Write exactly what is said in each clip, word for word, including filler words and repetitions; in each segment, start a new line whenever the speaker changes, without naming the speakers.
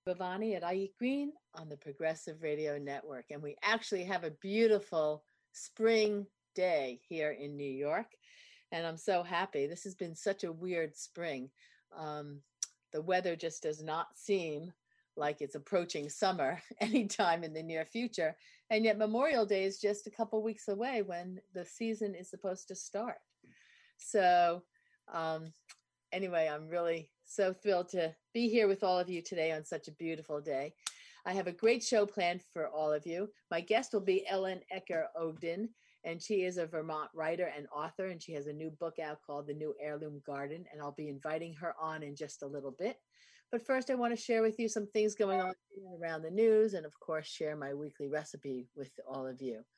Bhavani at I Eat Green on the Progressive Radio Network. And we actually have a beautiful spring day here in New York. And I'm so happy. This has been such a weird spring. Um, the weather just does not seem like it's approaching summer anytime in the near future. And yet Memorial Day is just a couple weeks away when the season is supposed to start. So um, anyway, I'm really so thrilled to be here with all of you today on such a beautiful day. I have a great show planned for all of you. My guest will be Ellen Ecker Ogden, and she is a Vermont writer and author, and she has a new book out called The New Heirloom Garden, and I'll be inviting her on in just a little bit. But first, I want to share with you some things going on around the news, and of course, share my weekly recipe with all of you.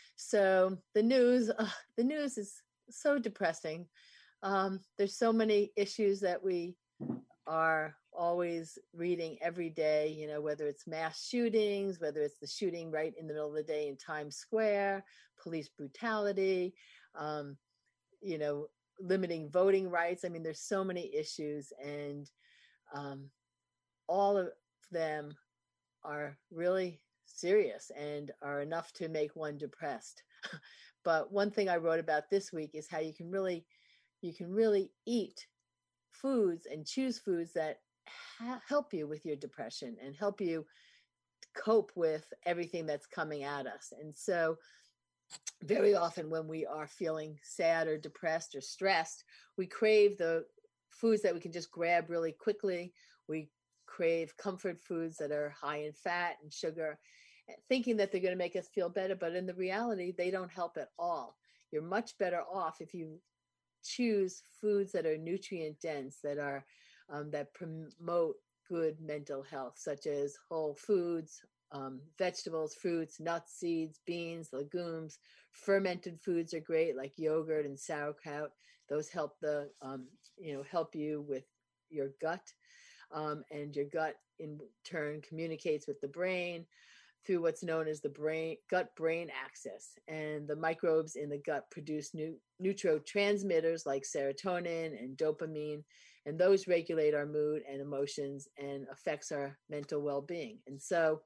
So the news, uh, the news is so depressing. Um, there's so many issues that we are always reading every day, you know, whether it's mass shootings, whether it's the shooting right in the middle of the day in Times Square, police brutality, um, you know, limiting voting rights. I mean, there's so many issues, and um, all of them are really serious and are enough to make one depressed. But one thing I wrote about this week is how you can really, you can really eat foods and choose foods that ha- help you with your depression and help you cope with everything that's coming at us. And so very often when we are feeling sad or depressed or stressed, we crave the foods that we can just grab really quickly. We crave comfort foods that are high in fat and sugar, thinking that they're going to make us feel better, but in the reality, they don't help at all. You're much better off if you choose foods that are nutrient dense, that are um, that promote good mental health, such as whole foods, um, vegetables, fruits, nuts, seeds, beans, legumes. Fermented foods are great, like yogurt and sauerkraut. Those help the um, you know help you with your gut, um, and your gut in turn communicates with the brain through what's known as the brain gut-brain axis. And the microbes in the gut produce new neurotransmitters like serotonin and dopamine, and those regulate our mood and emotions and affects our mental well-being. And so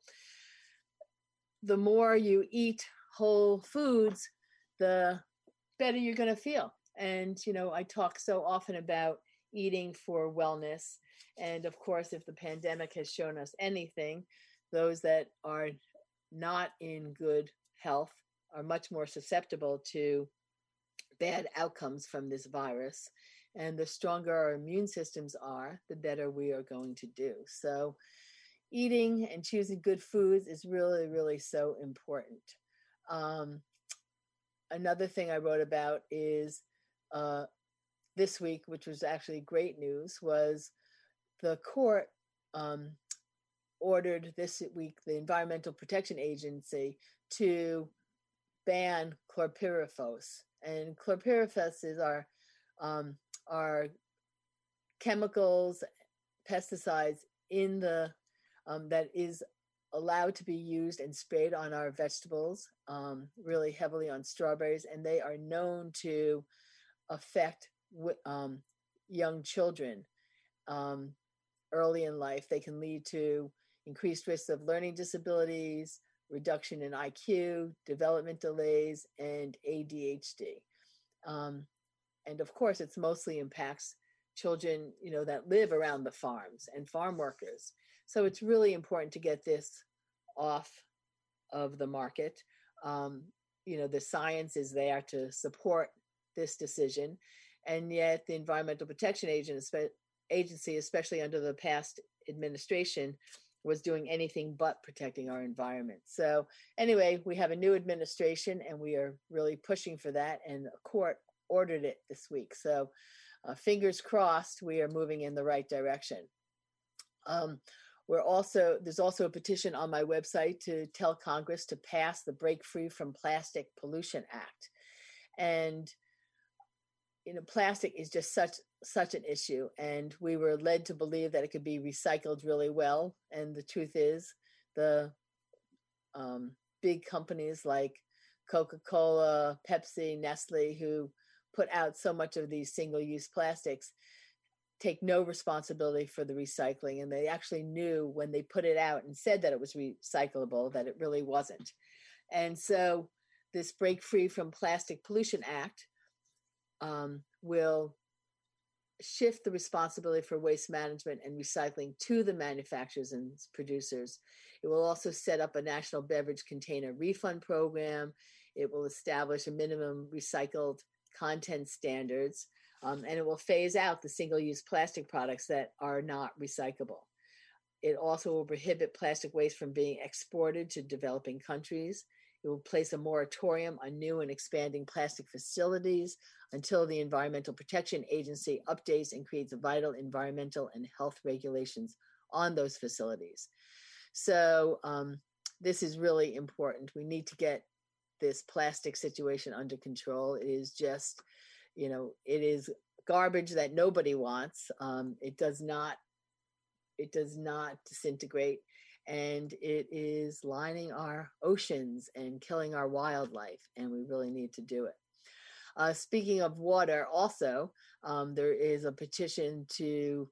the more you eat whole foods, the better you're going to feel. And, you know, I talk so often about eating for wellness. And of course, if the pandemic has shown us anything, those that are not in good health are much more susceptible to bad outcomes from this virus. And the stronger our immune systems are, the better we are going to do. So eating and choosing good foods is really, really so important. Um, another thing I wrote about is uh, this week, which was actually great news, was the court um, ordered this week the Environmental Protection Agency to ban chlorpyrifos. And chlorpyrifos is our um, our chemicals, pesticides in the um, that is allowed to be used and sprayed on our vegetables, um, really heavily on strawberries, and they are known to affect um, young children um, early in life. They can lead to increased risks of learning disabilities, reduction in I Q, development delays, and A D H D. Um, and of course, it's mostly impacts children, you know, that live around the farms and farm workers. So it's really important to get this off of the market. Um, you know, the science is there to support this decision. And yet the Environmental Protection Agency, especially under the past administration, was doing anything but protecting our environment. So anyway, we have a new administration and we are really pushing for that, and a court ordered it this week. So uh, fingers crossed, we are moving in the right direction. Um, we're also, there's also a petition on my website to tell Congress to pass the Break Free from Plastic Pollution Act. And you know, plastic is just such such an issue, and we were led to believe that it could be recycled really well. And the truth is, the um, big companies like Coca-Cola, Pepsi, Nestle, who put out so much of these single-use plastics, take no responsibility for the recycling. And they actually knew when they put it out and said that it was recyclable, that it really wasn't. And so this Break Free from Plastic Pollution Act um, will shift the responsibility for waste management and recycling to the manufacturers and producers. It will also set up a national beverage container refund program. It will establish a minimum recycled content standards, um, and it will phase out the single-use plastic products that are not recyclable. It also will prohibit plastic waste from being exported to developing countries. It will place a moratorium on new and expanding plastic facilities until the Environmental Protection Agency updates and creates vital environmental and health regulations on those facilities. So um, this is really important. We need to get this plastic situation under control. It is just, you know, it is garbage that nobody wants. Um, it does not, it does not disintegrate. And it is lining our oceans and killing our wildlife, and we really need to do it. Uh, speaking of water, also, um, there is a petition to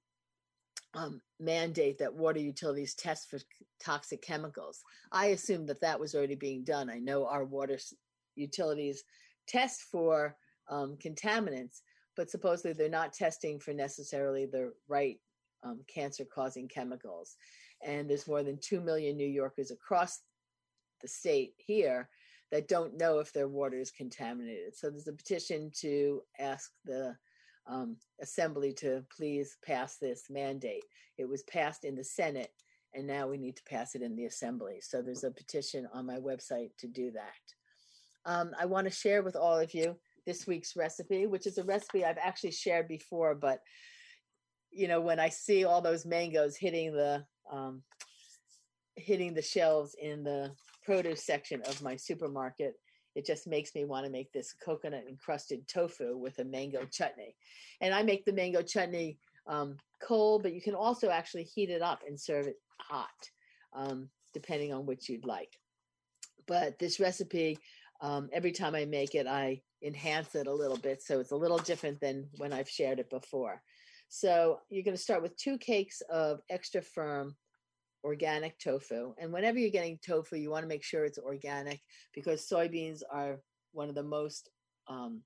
um, mandate that water utilities test for toxic chemicals. I assume that that was already being done. I know our water utilities test for um, contaminants, but supposedly they're not testing for necessarily the right um, cancer-causing chemicals. And there's more than two million New Yorkers across the state here that don't know if their water is contaminated. So there's a petition to ask the um, Assembly to please pass this mandate. It was passed in the Senate, and now we need to pass it in the Assembly. So there's a petition on my website to do that. Um, I want to share with all of you this week's recipe, which is a recipe I've actually shared before, but you know, when I see all those mangoes hitting the um, hitting the shelves in the produce section of my supermarket, it just makes me want to make this coconut encrusted tofu with a mango chutney. And I make the mango chutney um, cold, but you can also actually heat it up and serve it hot, um, depending on which you'd like. But this recipe, um, every time I make it, I enhance it a little bit, so it's a little different than when I've shared it before. So you're going to start with two cakes of extra firm organic tofu. And whenever you're getting tofu, you want to make sure it's organic, because soybeans are one of the most um,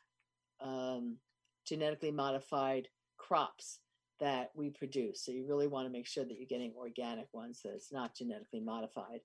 um, genetically modified crops that we produce. So you really want to make sure that you're getting organic ones, so it's not genetically modified.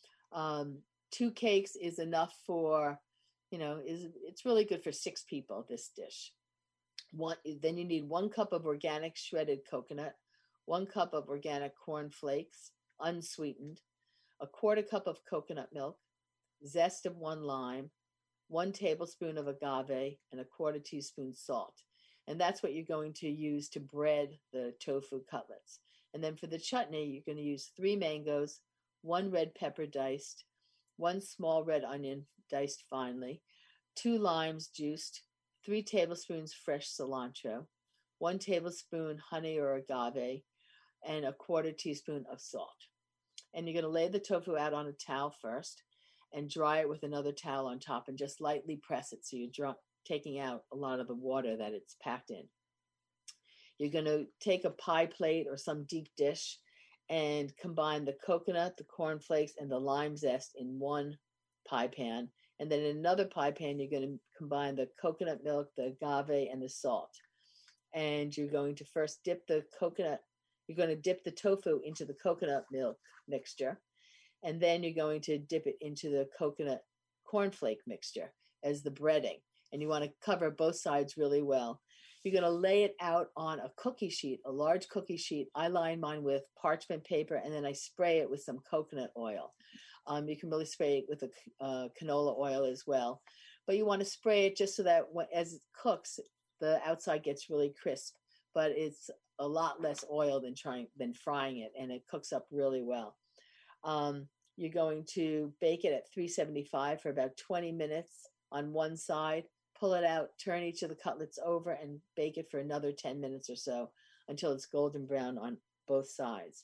Um, two cakes is enough for, you know, is it's really good for six people, this dish. One, then you need one cup of organic shredded coconut, one cup of organic corn flakes, unsweetened, a quarter cup of coconut milk, zest of one lime, one tablespoon of agave, and a quarter teaspoon salt. And that's what you're going to use to bread the tofu cutlets. And then for the chutney, you're going to use three mangoes, one red pepper diced, one small red onion diced finely, two limes juiced, three tablespoons fresh cilantro, one tablespoon honey or agave, and a quarter teaspoon of salt. And you're going to lay the tofu out on a towel first and dry it with another towel on top and just lightly press it so you're dry, taking out a lot of the water that it's packed in. You're going to take a pie plate or some deep dish and combine the coconut, the cornflakes, and the lime zest in one pie pan. And then in another pie pan, you're going to combine the coconut milk, the agave, and the salt. And you're going to first dip the coconut, you're going to dip the tofu into the coconut milk mixture. And then you're going to dip it into the coconut cornflake mixture as the breading. And you want to cover both sides really well. You're going to lay it out on a cookie sheet, a large cookie sheet. I line mine with parchment paper, and then I spray it with some coconut oil. Um, you can really spray it with a uh, canola oil as well. But you want to spray it just so that when, as it cooks, the outside gets really crisp. But it's a lot less oil than trying than frying it, and it cooks up really well. Um, you're going to bake it at three seventy-five for about twenty minutes on one side. Pull it out, turn each of the cutlets over, and bake it for another ten minutes or so until it's golden brown on both sides.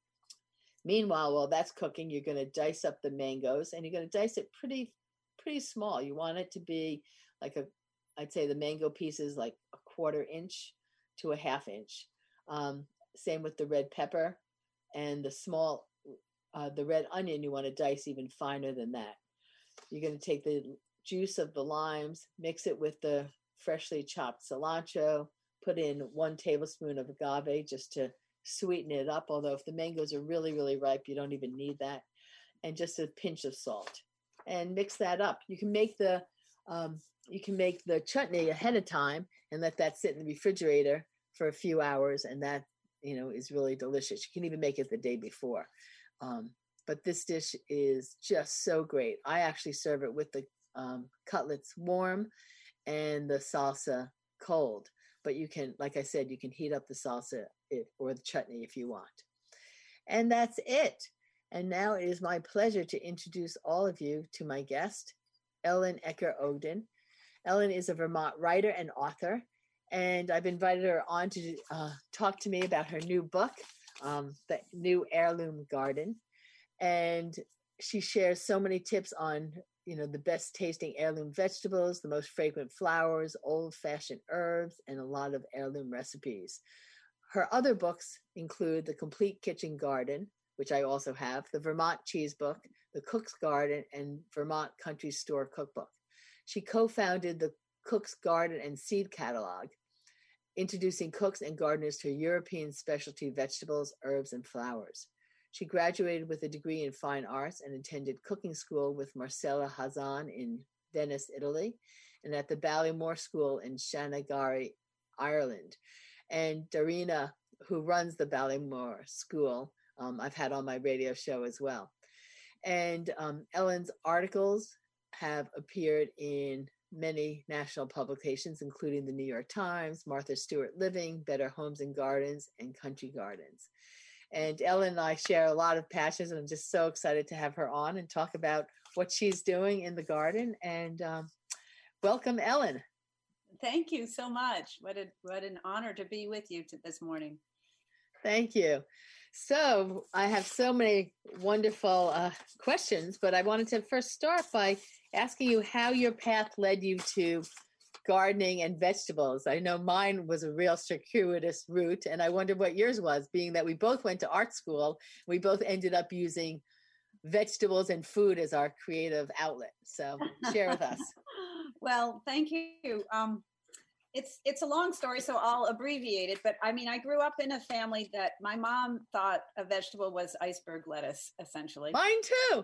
Meanwhile, while that's cooking, you're going to dice up the mangoes, and you're going to dice it pretty, pretty small. You want it to be like a, I'd say the mango piece is like a quarter inch to a half inch. Um, same with the red pepper and the small, uh, the red onion, you want to dice even finer than that. You're going to take the juice of the limes, mix it with the freshly chopped cilantro, put in one tablespoon of agave just to sweeten it up. Although if the mangoes are really, really ripe, you don't even need that. And just a pinch of salt, and mix that up. You can make the um, you can make the chutney ahead of time and let that sit in the refrigerator for a few hours, and that, you know, is really delicious. You can even make it the day before. Um, but this dish is just so great. I actually serve it with the um, cutlets warm and the salsa cold. But you can, like I said, you can heat up the salsa if, or the chutney if you want. And that's it. And now it is my pleasure to introduce all of you to my guest, Ellen Ecker-Ogden. Ellen is a Vermont writer and author, and I've invited her on to uh, talk to me about her new book, um, The New Heirloom Garden. And she shares so many tips on, you know, the best tasting heirloom vegetables, the most fragrant flowers, old-fashioned herbs, and a lot of heirloom recipes. Her other books include The Complete Kitchen Garden, which I also have, the Vermont Cheese Book, the Cook's Garden, and Vermont Country Store Cookbook. She co-founded the Cook's Garden and Seed Catalog, introducing cooks and gardeners to European specialty vegetables, herbs, and flowers. She graduated with a degree in fine arts and attended cooking school with Marcella Hazan in Venice, Italy, and at the Ballymore School in Shanagari, Ireland. And Darina, who runs the Ballymore School, Um, I've had on my radio show as well. And um, Ellen's articles have appeared in many national publications, including the New York Times, Martha Stewart Living, Better Homes and Gardens, and Country Gardens. And Ellen and I share a lot of passions, and I'm just so excited to have her on and talk about what she's doing in the garden. And um, welcome, Ellen.
Thank you so much. What a what an honor to be with you to this morning.
Thank you. So I have so many wonderful uh, questions, but I wanted to first start by asking you how your path led you to gardening and vegetables. I know mine was a real circuitous route, and I wonder what yours was, being that we both went to art school. We both ended up using vegetables and food as our creative outlet. So share with us.
Well, thank you. Um, It's it's a long story, so I'll abbreviate it. But I mean, I grew up in a family that my mom thought a vegetable was iceberg lettuce, essentially.
Mine too.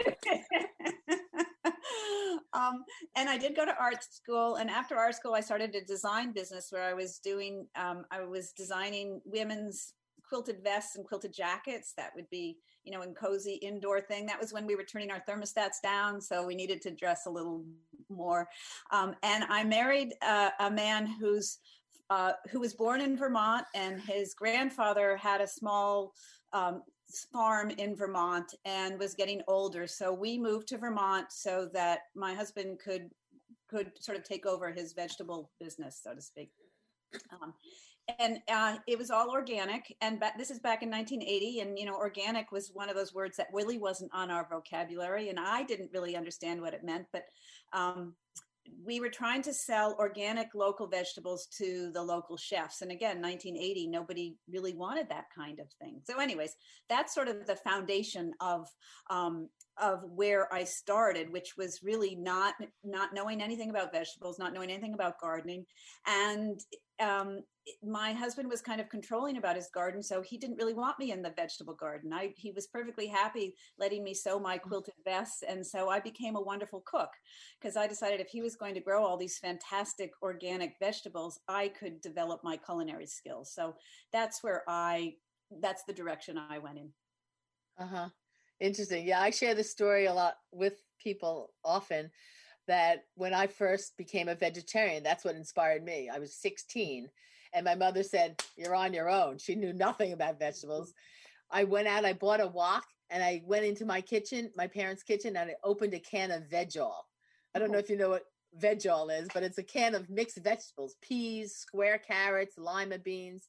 um, and I did go to art school, and after art school, I started a design business where I was doing um, I was designing women's quilted vests and quilted jackets that would be, you know, in cozy indoor thing. That was when we were turning our thermostats down, so we needed to dress a little more. Um, and I married uh, a man who's uh, who was born in Vermont, and his grandfather had a small um, farm in Vermont and was getting older. So we moved to Vermont so that my husband could could sort of take over his vegetable business, so to speak. Um, and uh, it was all organic. And ba- this is back in nineteen eighty. And, you know, organic was one of those words that really wasn't on our vocabulary. And I didn't really understand what it meant. But um, we were trying to sell organic local vegetables to the local chefs. And again, nineteen eighty, nobody really wanted that kind of thing. So anyways, that's sort of the foundation of um, of where I started, which was really not not knowing anything about vegetables, not knowing anything about gardening. And um, my husband was kind of controlling about his garden, so he didn't really want me in the vegetable garden. I, he was perfectly happy letting me sew my quilted vests. And so I became a wonderful cook because I decided if he was going to grow all these fantastic organic vegetables, I could develop my culinary skills. So that's where I, that's the direction I went in.
Uh-huh. Interesting. Yeah, I share this story a lot with people often, that when I first became a vegetarian, that's what inspired me. I was sixteen, and my mother said, "You're on your own." She knew nothing about vegetables. I went out, I bought a wok, and I went into my kitchen, my parents' kitchen, and I opened a can of Veg-All. I don't know if you know what Veg-All is, but it's a can of mixed vegetables: peas, square carrots, lima beans,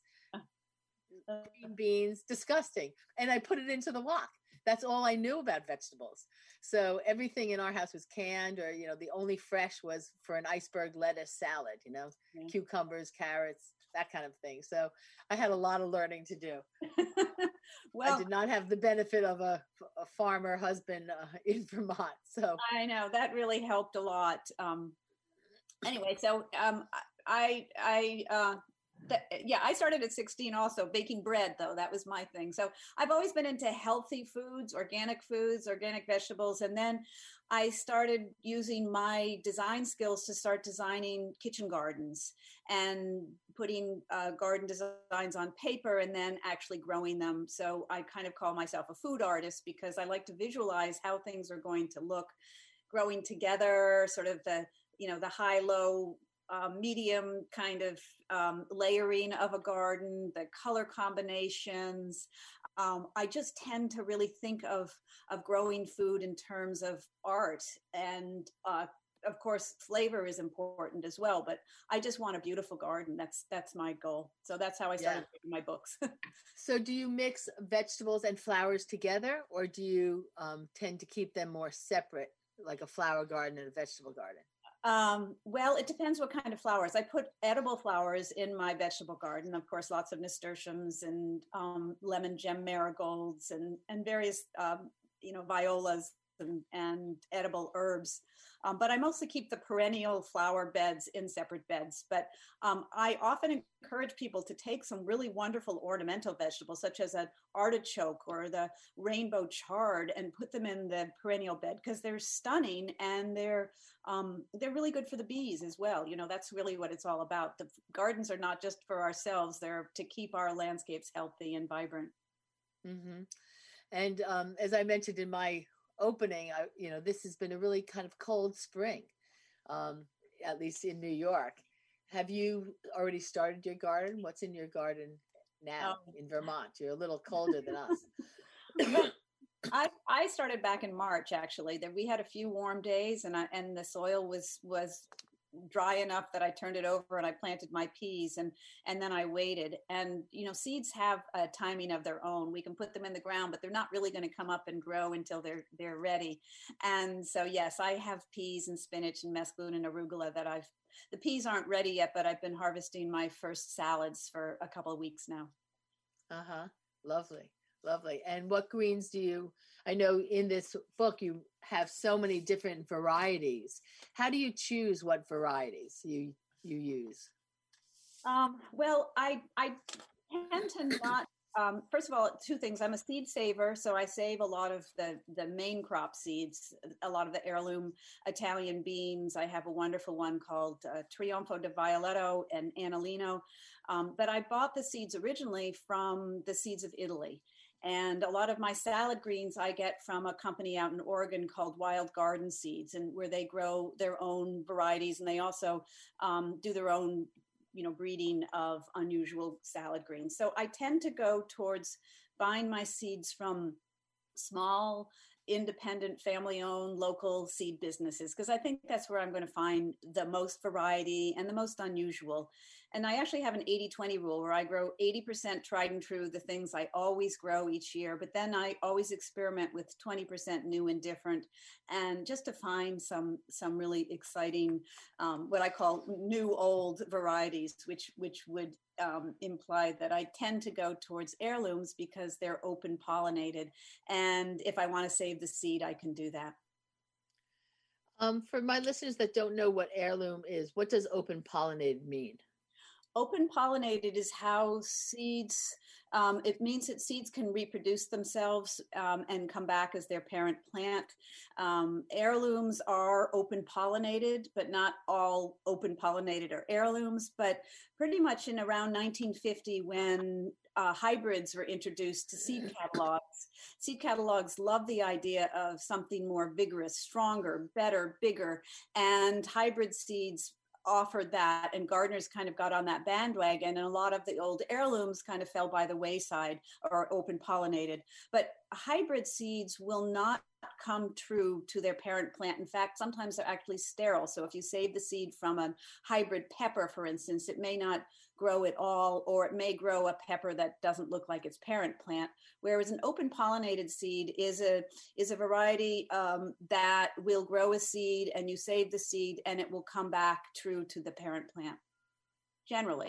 green beans. Disgusting. And I put it into the wok. That's all I knew about vegetables. So everything in our house was canned, or, you know, the only fresh was for an iceberg lettuce salad, you know, yeah. Cucumbers, carrots, that kind of thing. So I had a lot of learning to do.
Well,
I did not have the benefit of a, a farmer husband uh, in Vermont. So
I know that really helped a lot. Um, anyway, so um, I, I, uh, th- yeah, I started at sixteen also baking bread, though. That was my thing. So I've always been into healthy foods, organic foods, organic vegetables. And then I started using my design skills to start designing kitchen gardens and putting uh, garden designs on paper and then actually growing them. So I kind of call myself a food artist because I like to visualize how things are going to look growing together, sort of the, you know, the high, low, uh, medium kind of um, layering of a garden, the color combinations. Um, I just tend to really think of of growing food in terms of art, and uh, of course, flavor is important as well. But I just want a beautiful garden. That's that's my goal. So that's how I started
yeah.
making my books.
So do you mix vegetables and flowers together, or do you um, tend to keep them more separate, like a flower garden and a vegetable garden?
Um, well, it depends what kind of flowers. I put edible flowers in my vegetable garden. Of course, lots of nasturtiums and um, lemon gem marigolds and and various um, you know violas and, and edible herbs. Um, but I mostly keep the perennial flower beds in separate beds. But um, I often encourage people to take some really wonderful ornamental vegetables, such as an artichoke or the rainbow chard, and put them in the perennial bed because they're stunning and they're um, they're really good for the bees as well. You know, that's really what it's all about. The gardens are not just for ourselves; they're to keep our landscapes healthy and vibrant.
Mm-hmm. And um, as I mentioned in my opening, I, you know, this has been a really kind of cold spring, um, at least in New York. Have you already started your garden? What's in your garden now
Um,
in Vermont? You're a little colder than us.
well, I I started back in March actually. That we had a few warm days, and I and the soil was was dry enough that I turned it over and I planted my peas, and and then I waited. And you know, seeds have a timing of their own. We can put them in the ground, but they're not really going to come up and grow until they're they're ready. And so yes, I have peas and spinach and mesclun and arugula that I've the peas aren't ready yet, but I've been harvesting my first salads for a couple of weeks now.
Uh-huh. Lovely. Lovely. And what greens do you, I know in this book you have so many different varieties. How do you choose what varieties you you use?
Um, well, I I tend to not. Um, first of all, two things. I'm a seed saver, so I save a lot of the the main crop seeds, a lot of the heirloom Italian beans. I have a wonderful one called uh, Trionfo di Violetto and Annalino, um, but I bought the seeds originally from the seeds of Italy. And a lot of my salad greens I get from a company out in Oregon called Wild Garden Seeds, and where they grow their own varieties, and they also um, do their own you know, breeding of unusual salad greens. So I tend to go towards buying my seeds from small, independent, family-owned, local seed businesses, because I think that's where I'm going to find the most variety and the most unusual. And I actually have an eighty twenty rule where I grow eighty percent tried and true, the things I always grow each year, but then I always experiment with twenty percent new and different, and just to find some some really exciting, um, what I call new old varieties, which which would um, imply that I tend to go towards heirlooms because they're open pollinated. And if I want to save the seed, I can do that.
Um, for my listeners that don't know what heirloom is, what does open pollinated mean?
Open pollinated is how seeds, um, it means that seeds can reproduce themselves um, and come back as their parent plant. Um, heirlooms are open pollinated, but not all open pollinated are heirlooms. But pretty much in around nineteen fifty, when uh, hybrids were introduced to seed catalogs, seed catalogs love the idea of something more vigorous, stronger, better, bigger, and hybrid seeds offered that, and gardeners kind of got on that bandwagon, and a lot of the old heirlooms kind of fell by the wayside or open pollinated. But hybrid seeds will not come true to their parent plant. In fact, sometimes they're actually sterile. So if you save the seed from a hybrid pepper, for instance, it may not grow at all, or it may grow a pepper that doesn't look like its parent plant. Whereas an open pollinated seed is a is a variety um, that will grow a seed, and you save the seed and it will come back true to the parent plant, generally.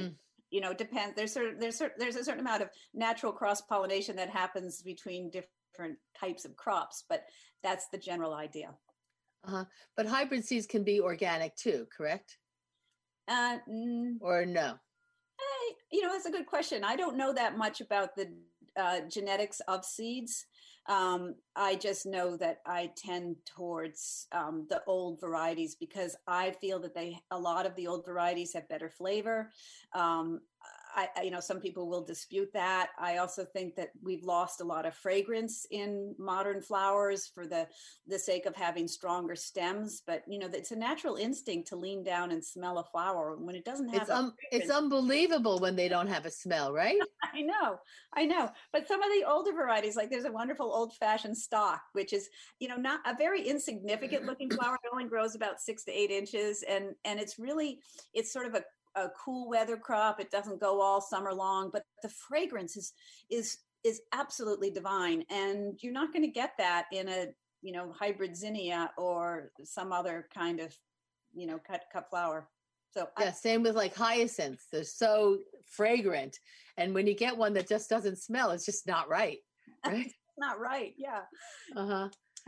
you know, depends. There's sort of, there's cer- there's a certain amount of natural cross pollination that happens between different types of crops, but that's the general idea.
Uh-huh. But hybrid seeds can be organic too, correct?
Uh, mm,
Or no?
I, you know, that's a good question. I don't know that much about the uh, genetics of seeds. Um, I just know that I tend towards um, the old varieties because I feel that they, a lot of the old varieties have better flavor. Um, I, I, you know, some people will dispute that. I also think that we've lost a lot of fragrance in modern flowers for the the sake of having stronger stems. But you know, it's a natural instinct to lean down and smell a flower when it doesn't have
It's
a
um it's
fragrance.
unbelievable when they don't have a smell, right?
I know, I know. But some of the older varieties, like there's a wonderful old-fashioned stock, which is, you know, not a very insignificant looking flower. It only grows about six to eight inches, and and it's really, it's sort of a a cool weather crop. It doesn't go all summer long, but the fragrance is is is absolutely divine, and you're not going to get that in a, you know, hybrid zinnia or some other kind of, you know, cut cut flower. So
Yeah,
I,
same with like hyacinths. They're so fragrant. And when you get one that just doesn't smell, it's just not right. Right?
it's not right. Yeah.
Uh-huh.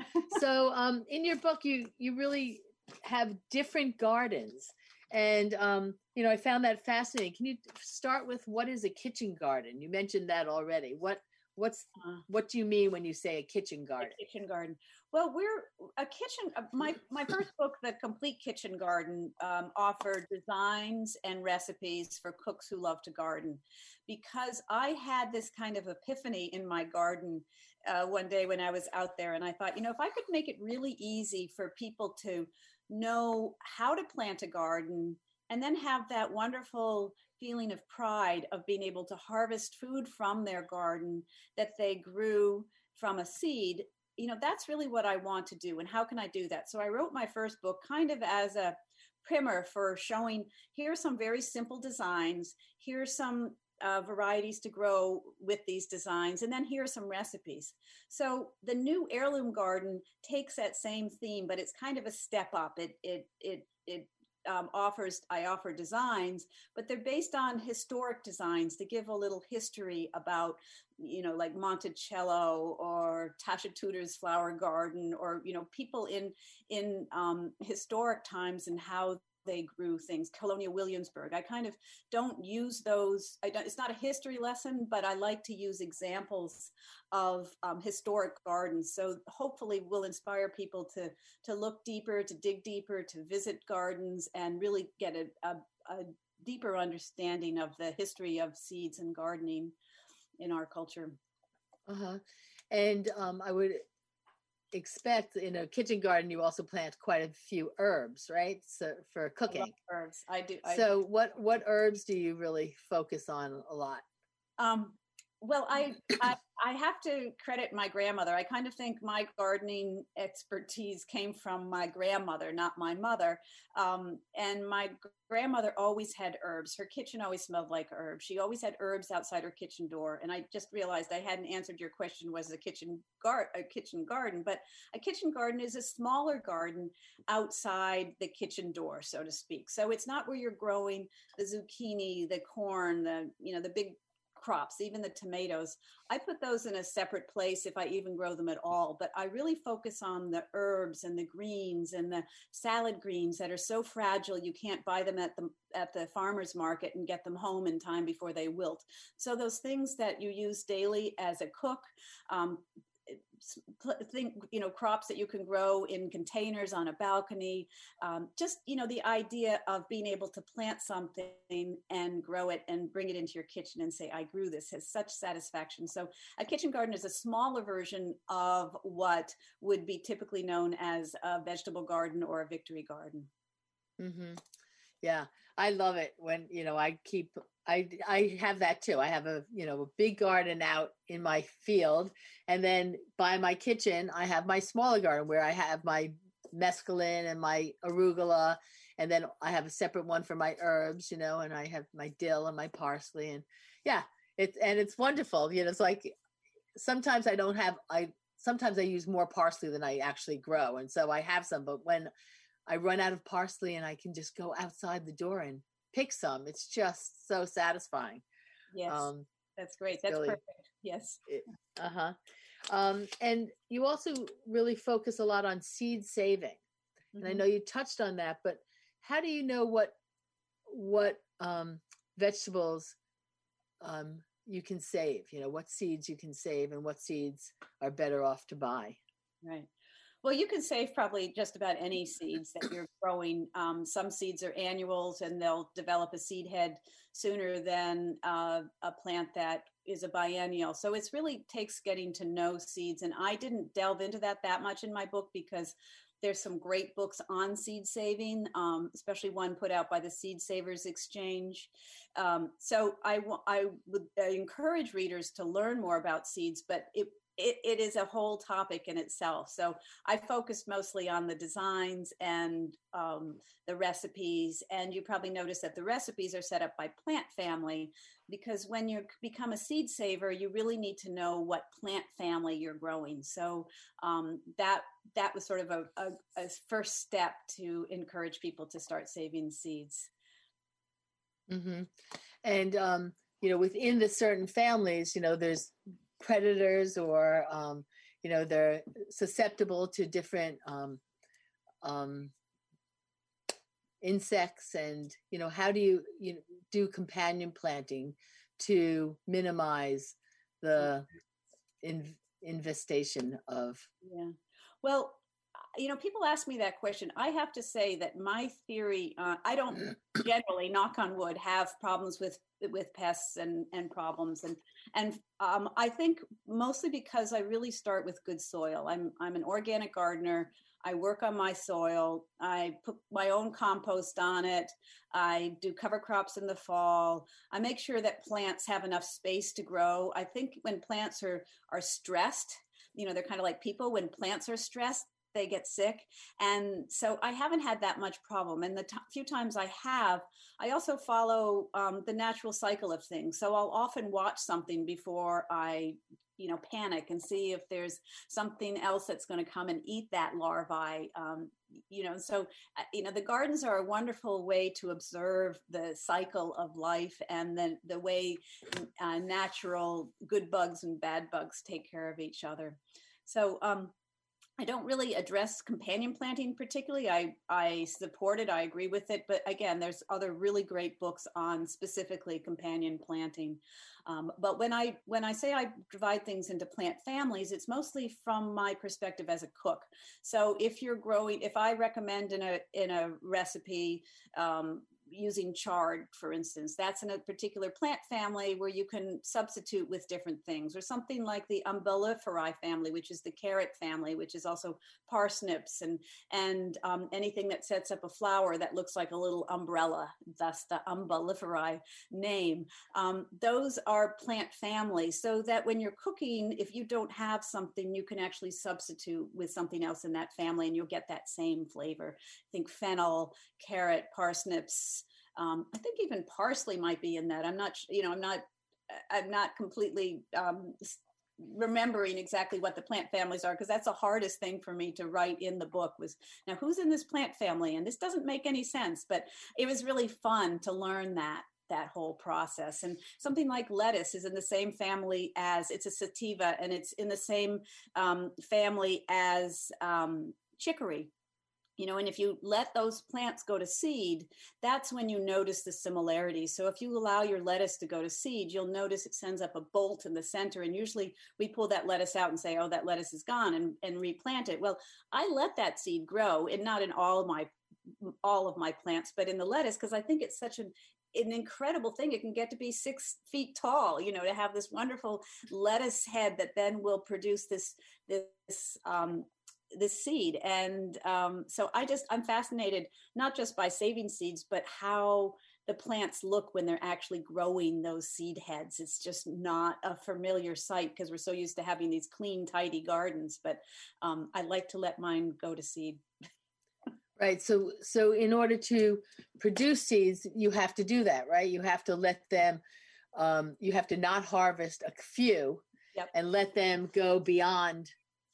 So um in your book you you really have different gardens. And um, you know, I found that fascinating. Can you start with what is a kitchen garden? You mentioned that already. What what's
Uh,
what do you mean when you say a kitchen
a
garden?
kitchen garden. Well, we're a kitchen. uh, My my first book, The Complete Kitchen Garden, um, offered designs and recipes for cooks who love to garden, because I had this kind of epiphany in my garden uh, one day when I was out there, and I thought, you know, if I could make it really easy for people to know how to plant a garden and then have that wonderful feeling of pride of being able to harvest food from their garden that they grew from a seed, you know, that's really what I want to do. And how can I do that? So I wrote my first book kind of as a primer for showing, here's some very simple designs, here's some uh, varieties to grow with these designs, and then here are some recipes. So the new heirloom garden takes that same theme, but it's kind of a step up. It it it it um, offers, I offer designs, but they're based on historic designs to give a little history about, you know, like Monticello or Tasha Tudor's flower garden, or, you know, people in, in um, historic times and how they grew things, Colonial Williamsburg. I kind of don't use those. I don't, it's not a history lesson, but I like to use examples of um, historic gardens. So hopefully we'll inspire people to, to look deeper, to dig deeper, to visit gardens and really get a, a, a deeper understanding of the history of seeds and gardening in our culture.
Uh-huh. And um, I would expect in a kitchen garden you also plant quite a few herbs, right? So for
I love
cooking.
herbs. I do. I
So
do.
what what herbs do you really focus on a lot?
Um, well, I, I I have to credit my grandmother. I kind of think my gardening expertise came from my grandmother, not my mother. Um, and my g- grandmother always had herbs. Her kitchen always smelled like herbs. She always had herbs outside her kitchen door. And I just realized I hadn't answered your question, was a kitchen gar- a kitchen garden, but a kitchen garden is a smaller garden outside the kitchen door, so to speak. So it's not where you're growing the zucchini, the corn, the, you know, the big crops, even the tomatoes. I put those in a separate place if I even grow them at all. But I really focus on the herbs and the greens and the salad greens that are so fragile you can't buy them at the at the farmer's market and get them home in time before they wilt. So those things that you use daily as a cook, um, think, you know, crops that you can grow in containers on a balcony, um, just, you know, the idea of being able to plant something and grow it and bring it into your kitchen and say, I grew this, has such satisfaction. So a kitchen garden is a smaller version of what would be typically known as a vegetable garden or a victory garden.
Mm-hmm. Yeah, I love it when, you know, I keep, I, I have that too. I have a, you know, a big garden out in my field. And then by my kitchen, I have my smaller garden where I have my mesclun and my arugula. And then I have a separate one for my herbs, you know, and I have my dill and my parsley. And yeah, it's, and it's wonderful. You know, it's like, sometimes I don't have, I, sometimes I use more parsley than I actually grow. And so I have some, but when I run out of parsley and I can just go outside the door and pick some. It's just so satisfying.
Yes,
Um,
that's great. That's
really,
perfect. Yes.
uh huh. Um, and you also really focus a lot on seed saving. And I
Mm-hmm.
know you touched on that, but how do you know what what um, vegetables um, you can save? You know, what seeds you can save and what seeds are better off to buy?
Right. Well, you can save probably just about any seeds that you're growing. Um, some seeds are annuals and they'll develop a seed head sooner than uh, a plant that is a biennial. So it's really takes getting to know seeds. And I didn't delve into that that much in my book because there's some great books on seed saving, um, especially one put out by the Seed Savers Exchange. Um, so I, I would encourage readers to learn more about seeds, but it It, it is a whole topic in itself. So I focused mostly on the designs and um, the recipes. And you probably notice that the recipes are set up by plant family, because when you become a seed saver, you really need to know what plant family you're growing. So um, that that was sort of a, a, a first step to encourage people to start saving seeds.
Mm-hmm. And, um, you know, within the certain families, you know, there's predators or, um, you know, they're susceptible to different um, um, insects. And, you know, how do you, you know, do companion planting to minimize the in, infestation of?
Yeah. Well, you know, people ask me that question. I have to say that my theory, uh, I don't generally, knock on wood, have problems with with pests and and problems, and and um, I think mostly because I really start with good soil. I'm I'm an organic gardener. I work on my soil. I put my own compost on it. I do cover crops in the fall. I make sure that plants have enough space to grow. I think when plants are are stressed, you know, they're kind of like people. When plants are stressed, they get sick. And so I haven't had that much problem. And the t- few times I have, I also follow um, the natural cycle of things. So I'll often watch something before I, you know, panic and see if there's something else that's going to come and eat that larvae. Um, you know, so, uh, you know, the gardens are a wonderful way to observe the cycle of life and then the way uh, natural good bugs and bad bugs take care of each other. So, um, I don't really address companion planting particularly. I, I support it. I agree with it. But again, there's other really great books on specifically companion planting. Um, but when I when I say I divide things into plant families, it's mostly from my perspective as a cook. So if you're growing, if I recommend in a in a recipe, um, using chard, for instance, that's in a particular plant family where you can substitute with different things, or something like the umbelliferae family, which is the carrot family, which is also parsnips and and um, anything that sets up a flower that looks like a little umbrella, thus the umbelliferae name. Um, those are plant families, so that when you're cooking, if you don't have something, you can actually substitute with something else in that family and you'll get that same flavor. I think fennel, carrot, parsnips, Um, I think even parsley might be in that. I'm not, you know, I'm not, I'm not completely um, remembering exactly what the plant families are, because that's the hardest thing for me to write in the book was, now who's in this plant family? And this doesn't make any sense, but it was really fun to learn that that whole process. And something like lettuce is in the same family as, it's a sativa, and it's in the same um, family as um, chicory. You know, and if you let those plants go to seed, that's when you notice the similarities. So if you allow your lettuce to go to seed, you'll notice it sends up a bolt in the center. And usually we pull that lettuce out and say, oh, that lettuce is gone, and, and replant it. Well, I let that seed grow, and not in all of my all of my plants, but in the lettuce, because I think it's such an an incredible thing. It can get to be six feet tall, you know, to have this wonderful lettuce head that then will produce this this um, this seed. And um, so I just, I'm fascinated, not just by saving seeds, but how the plants look when they're actually growing those seed heads. It's just not a familiar sight because we're so used to having these clean, tidy gardens, but um, I like to let mine go to seed.
Right. So, so in order to produce seeds, you have to do that, right? You have to let them, um, you have to not harvest a few
Yep.
and let them go beyond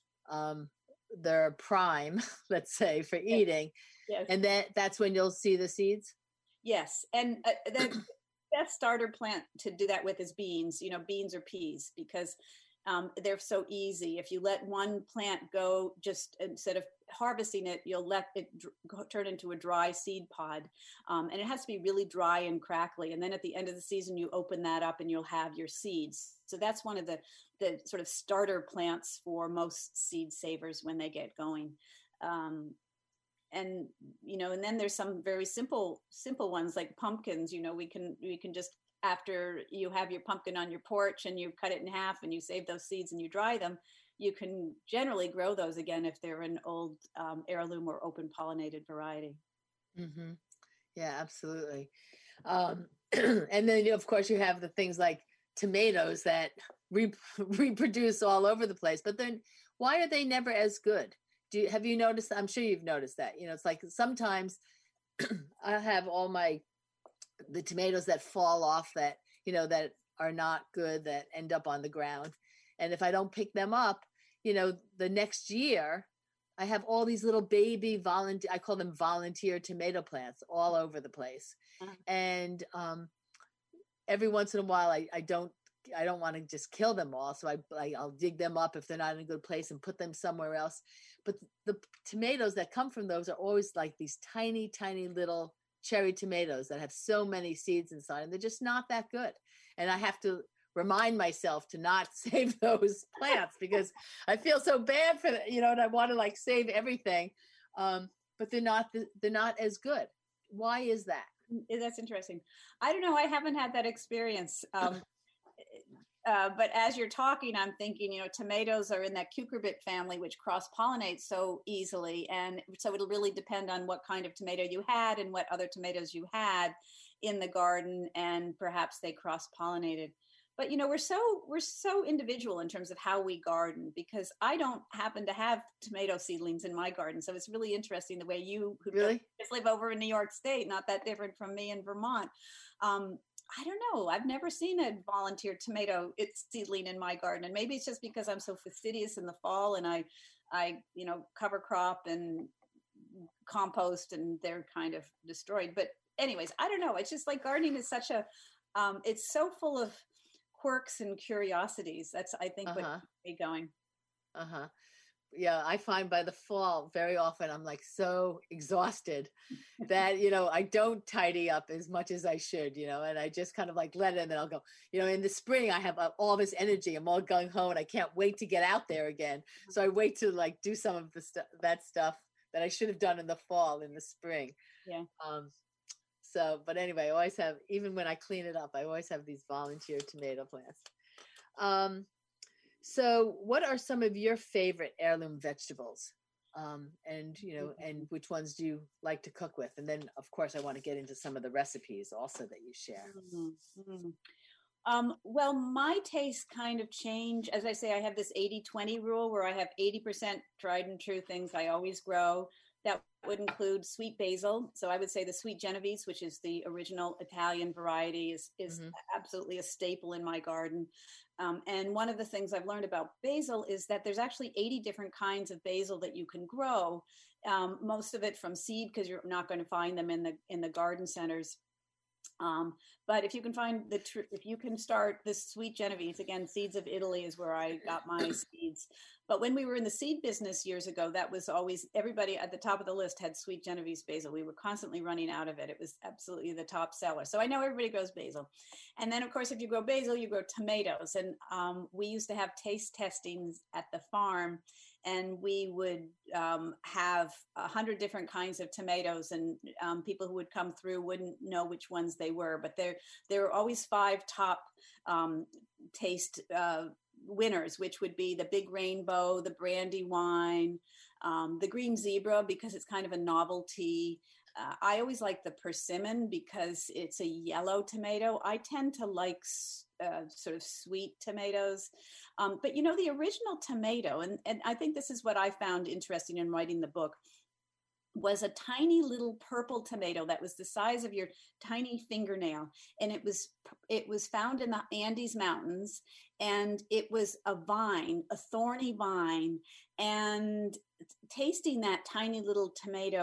um, their prime, let's say, for eating.
Yes.
And that that's when you'll see the seeds?
Yes. And uh, the best starter plant to do that with is beans, you know, beans or peas, because um, they're so easy. If you let one plant go, just instead of harvesting it, you'll let it dr- go, turn into a dry seed pod. Um, and it has to be really dry and crackly. And then at the end of the season, you open that up and you'll have your seeds. So that's one of the, the sort of starter plants for most seed savers when they get going. Um, and you know and then there's some very simple simple ones like pumpkins. You know we can we can just, after you have your pumpkin on your porch and you cut it in half and you save those seeds and you dry them, you can generally grow those again if they're an old um, heirloom or open pollinated variety.
Mm-hmm. Yeah, absolutely. Um, and then of course you have the things like tomatoes that re- reproduce all over the place, but then why are they never as good? Do you, have you noticed? I'm sure you've noticed that. You know, it's like sometimes I have all my the tomatoes that fall off that you know that are not good, that end up on the ground, and if I don't pick them up, you know, the next year I have all these little baby volunteer. I call them volunteer tomato plants all over the place,
Uh-huh.
and um, every once in a while I, I don't I don't want to just kill them all. So I, I, I'll dig them up if they're not in a good place and put them somewhere else. But the tomatoes that come from those are always like these tiny, tiny little cherry tomatoes that have so many seeds inside, and they're just not that good. And I have to remind myself to not save those plants because I feel so bad for the, you know, and I want to like save everything. Um, but they're not, they're not as good. Why is that?
That's interesting. I don't know. I haven't had that experience. Um, Uh, but as you're talking, I'm thinking, you know, tomatoes are in that cucurbit family, which cross-pollinates so easily. And so it'll really depend on what kind of tomato you had and what other tomatoes you had in the garden, and perhaps they cross-pollinated. But, you know, we're so we're so individual in terms of how we garden, because I don't happen to have tomato seedlings in my garden. So it's really interesting the way you, who
Really?
just live over in New York State, not that different from me in Vermont. Um, I don't know. I've never seen a volunteer tomato it's seedling in my garden, and maybe it's just because I'm so fastidious in the fall and I, I you know cover crop and compost, and they're kind of destroyed. But anyways, I don't know. It's just like gardening is such a, um, it's so full of quirks and curiosities. That's I think
Uh-huh.
what keeps me going.
Uh huh. Yeah, I find by the fall, very often I'm like so exhausted that, you know, I don't tidy up as much as I should, you know, and I just kind of like let it, and then I'll go, you know, in the spring, I have uh, all this energy. I'm all gung ho and I can't wait to get out there again. So I wait to like do some of the stuff, that stuff that I should have done in the fall, in the spring.
Yeah.
Um, so, but anyway, I always have, even when I clean it up, I always have these volunteer tomato plants. Um, So what are some of your favorite heirloom vegetables? Um, and, you know, and which ones do you like to cook with? And then, of course, I want to get into some of the recipes also that you share.
Mm-hmm. Um, well, my tastes kind of change. As I say, I have this eighty twenty rule where I have eighty percent tried and true things I always grow. That would include sweet basil. So I would say the sweet Genovese, which is the original Italian variety, is, is
Mm-hmm.
absolutely a staple in my garden. Um, and one of the things I've learned about basil is that there's actually eighty different kinds of basil that you can grow. Um, most of it from seed, because you're not going to find them in the in the garden centers. Um, but if you can find the, tr- if you can start this sweet Genovese, again, Seeds of Italy is where I got my seeds. But when we were in the seed business years ago, that was always, everybody at the top of the list had sweet Genovese basil. We were constantly running out of it. It was absolutely the top seller. So I know everybody grows basil. And then of course, if you grow basil, you grow tomatoes. And um, we used to have taste testings at the farm, and we would um, have a hundred different kinds of tomatoes, and um, people who would come through wouldn't know which ones they were, but there there were always five top um, taste uh, winners, which would be the Big Rainbow, the Brandywine, um, the Green Zebra, because it's kind of a novelty. Uh, I always like the persimmon because it's a yellow tomato. I tend to like uh, sort of sweet tomatoes. Um, but, you know, the original tomato, and, and I think this is what I found interesting in writing the book, was a tiny little purple tomato that was the size of your tiny fingernail. And it was it was found in the Andes Mountains, and it was a vine, a thorny vine. And tasting that tiny little tomato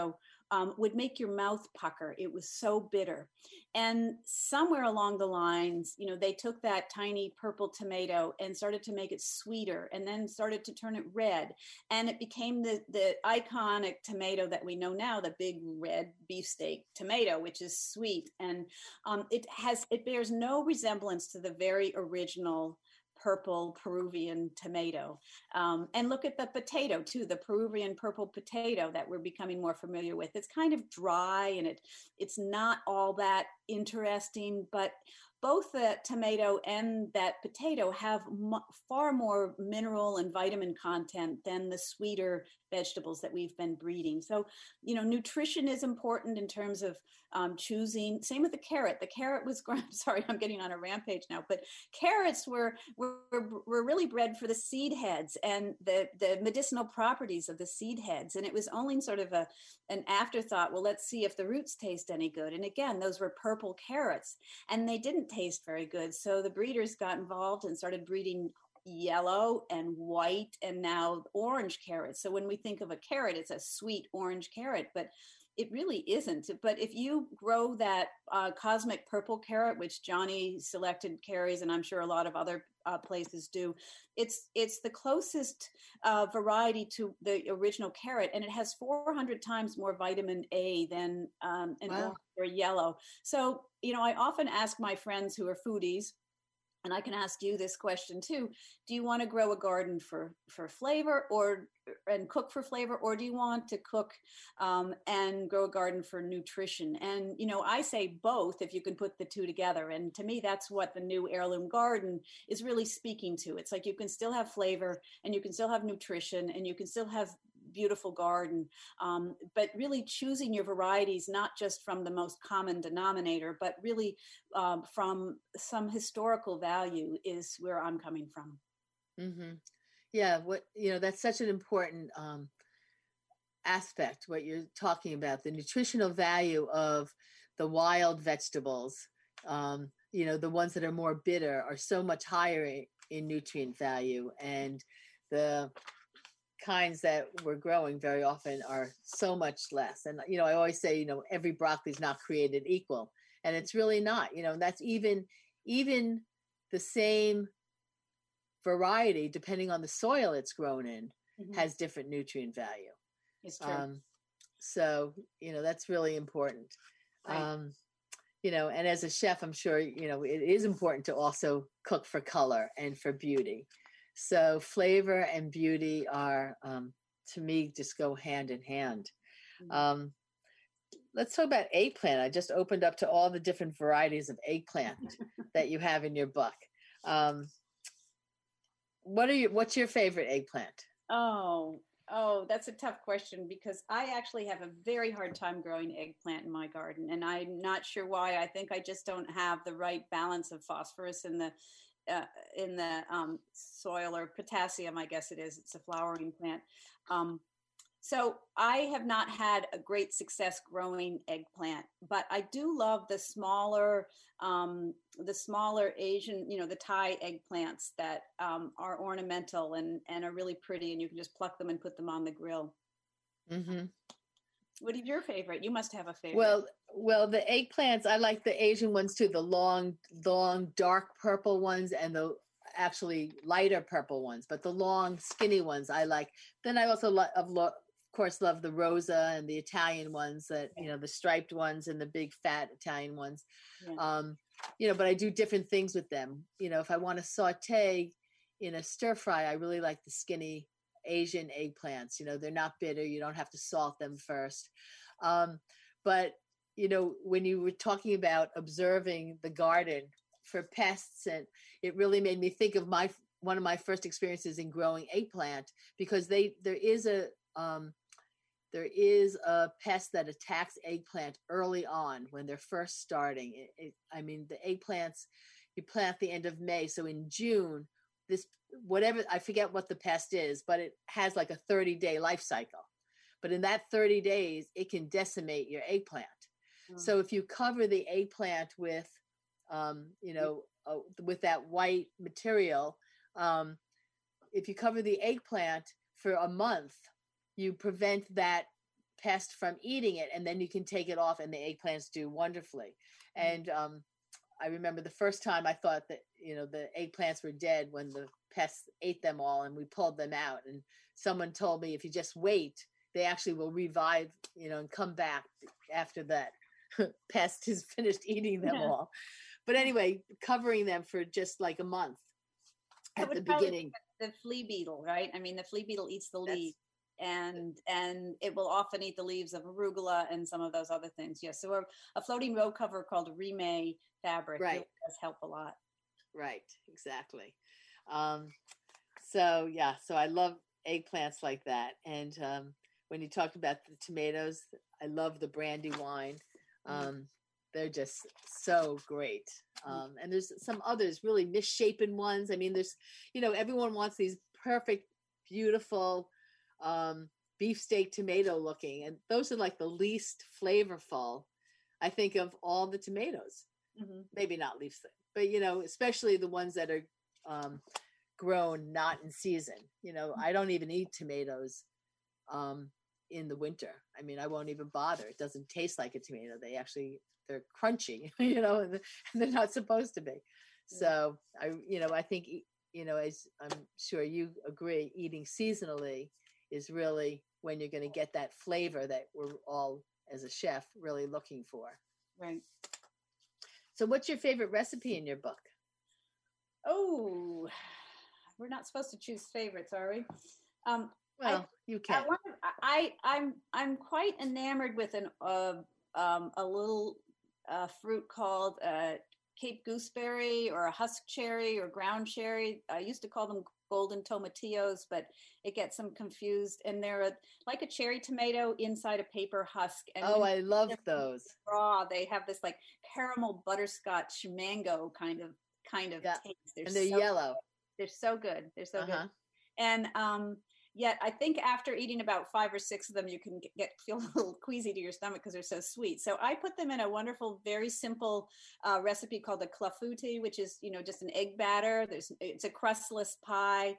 um, would make your mouth pucker. It was so bitter. And somewhere along the lines, you know, they took that tiny purple tomato and started to make it sweeter, and then started to turn it red. And it became the, the iconic tomato that we know now, the big red beefsteak tomato, which is sweet. And um, it has, it bears no resemblance to the very original purple Peruvian tomato. Um, and look at the potato too, the Peruvian purple potato that we're becoming more familiar with. It's kind of dry and it it's not all that interesting, but both the tomato and that potato have m- far more mineral and vitamin content than the sweeter vegetables that we've been breeding. So, you know, nutrition is important in terms of um, choosing. Same with the carrot. The carrot was grown. Sorry, I'm getting on a rampage now. But carrots were were, were really bred for the seed heads and the the medicinal properties of the seed heads. And it was only sort of a an afterthought. Well, let's see if the roots taste any good. And again, those were purple carrots, and they didn't taste very good. So the breeders got involved and started breeding yellow and white and now orange carrots. So when we think of a carrot, it's a sweet orange carrot, but it really isn't. But if you grow that uh, cosmic purple carrot, which Johnny Selected carries, and I'm sure a lot of other uh, places do, it's it's the closest uh, variety to the original carrot, and it has four hundred times more vitamin A than um, an
Wow.
orange or yellow. So, you know, I often ask my friends who are foodies, and I can ask you this question too. Do you want to grow a garden for, for flavor or and cook for flavor, or do you want to cook um, and grow a garden for nutrition? And, you know, I say both if you can put the two together. And to me, that's what the new Heirloom Garden is really speaking to. It's like you can still have flavor and you can still have nutrition and you can still have beautiful garden, um, but really choosing your varieties, not just from the most common denominator, but really um, from some historical value is where I'm coming from.
Mm-hmm. Yeah, what you know, that's such an important um, aspect, what you're talking about, the nutritional value of the wild vegetables. Um, you know, the ones that are more bitter are so much higher in, in nutrient value, and the kinds that we're growing very often are so much less. And, you know, I always say, you know, every broccoli is not created equal, and it's really not, you know, and that's even, even the same variety, depending on the soil it's grown in, mm-hmm. has different nutrient value.
It's true.
Um, so, you know, that's really important.
Right.
Um, you know, and as a chef, I'm sure, you know, it is important to also cook for color and for beauty. So flavor and beauty are, um, to me, just go hand in hand. Mm-hmm. Um, let's talk about eggplant. I just opened up to all the different varieties of eggplant that you have in your book. Um, what are you? What's your favorite eggplant?
Oh, oh, that's a tough question because I actually have a very hard time growing eggplant in my garden, and I'm not sure why. I think I just don't have the right balance of phosphorus in the uh, in the um, soil, or potassium, I guess it is. It's a flowering plant. Um, so I have not had a great success growing eggplant, but I do love the smaller, um, the smaller Asian, you know, the Thai eggplants that um, are ornamental and, and are really pretty, and you can just pluck them and put them on the grill.
Mm-hmm.
What is your favorite? You must have a favorite.
Well, well, the eggplants, I like the Asian ones too, the long, long, dark purple ones and the actually lighter purple ones, but the long, skinny ones I like. Then I also love, of course, love the Rosa and the Italian ones that, you know, the striped ones and the big fat Italian ones. Yeah. Um, you know, but I do different things with them. You know, if I want to saute in a stir fry, I really like the skinny Asian eggplants. You know, they're not bitter. You don't have to salt them first. Um, but, you know, when you were talking about observing the garden for pests, and it really made me think of my, one of my first experiences in growing eggplant, because they, there is a, um, there is a pest that attacks eggplant early on when they're first starting. It, it, I mean, the eggplants, you plant the end of May. So in June, this, whatever, I forget what the pest is, but it has like a thirty day life cycle. But in that thirty days, it can decimate your eggplant. Mm. So if you cover the eggplant with, um, you know, uh, with that white material, um, if you cover the eggplant for a month, you prevent that pest from eating it, and then you can take it off, and the eggplants do wonderfully. Mm-hmm. And um, I remember the first time I thought that, you know, the eggplants were dead when the pests ate them all, and we pulled them out. And someone told me if you just wait, they actually will revive, you know, and come back after that pest has finished eating them yeah. all. But anyway, covering them for just like a month at the beginning.
The flea beetle, right? I mean, the flea beetle eats the leaf, and and it will often eat the leaves of arugula and some of those other things. Yes, so a, a floating row cover called Rime fabric
right.
really does help a lot.
Right, exactly. Um, so yeah, so I love eggplants like that. And um, when you talked about the tomatoes, I love the Brandywine. Um, mm. They're just so great. Um, and there's some others, really misshapen ones. I mean, there's, you know, everyone wants these perfect, beautiful um, beefsteak tomato looking. And those are like the least flavorful, I think, of all the tomatoes. Mm-hmm. Maybe not least, but, you know, especially the ones that are um, grown not in season. You know, I don't even eat tomatoes um, in the winter. I mean, I won't even bother. It doesn't taste like a tomato. They actually... they're crunchy, you know, and they're not supposed to be. So I, you know, I think, you know, as I'm sure you agree, eating seasonally is really when you're going to get that flavor that we're all, as a chef, really looking for.
Right.
So what's your favorite recipe in your book?
Oh, we're not supposed to choose favorites, are we? Um,
well, I, you can.
I, want to, I, I'm, I'm quite enamored with an, uh, um, a little, Uh, fruit called uh, Cape gooseberry or a husk cherry or ground cherry. I used to call them golden tomatillos, but it gets them confused. And they're a, like a cherry tomato inside a paper husk. And
oh, I love those.
Raw, they have this like caramel butterscotch mango kind of kind of
yeah.
taste. They're
and they're
so
yellow.
Good. They're so good. They're so
uh-huh.
good. And um, yet I think after eating about five or six of them, you can get feel a little queasy to your stomach because they're so sweet. So I put them in a wonderful, very simple uh, recipe called the clafouti, which is, you know, just an egg batter. There's it's a crustless pie,